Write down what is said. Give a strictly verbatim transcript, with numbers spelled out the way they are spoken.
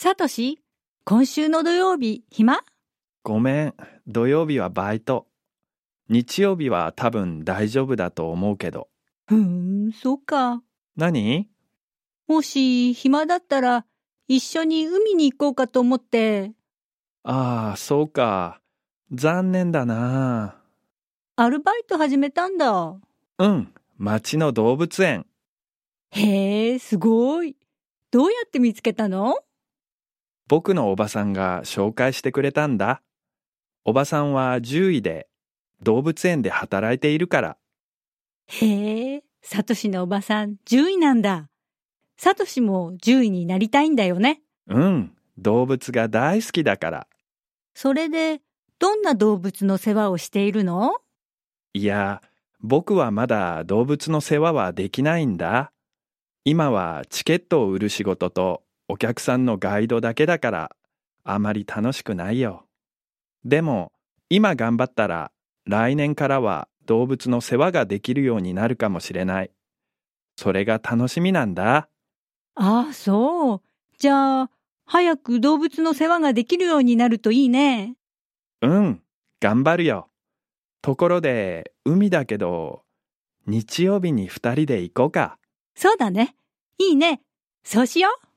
サトシ、今週の土曜日、暇？ ごめん、土曜日はバイト。日曜日は多分大丈夫だと思うけど。 ふーん、そうか。 何？ もし暇だったら一緒に海に行こうかと思って。 ああ、そうか。残念だな。 アルバイト始めたんだ。 うん、町の動物園。 へえ、すごい。どうやって見つけたの？ 僕のおばさんが紹介してくれたんだ。おばさんは獣医で動物園で働いているから。 へえ、サトシのおばさん、獣医なんだ。サトシも獣医になりたいんだよね。 うん、動物が大好きだから。 それで、どんな動物の世話をしているの？ いや、僕はまだ動物の世話はできないんだ。今はチケットを売る仕事とお客さんのガイドだけだからあまり楽しくないよ。でも今頑張ったら来年からは動物の世話ができるようになるかもしれない。それが楽しみなんだ。 ああ、そう。じゃあ、早く動物の世話ができるようになるといいね。 うん、頑張るよ。ところで海だけど日曜日に二人で行こうか。 そうだね。いいね。そうしよう。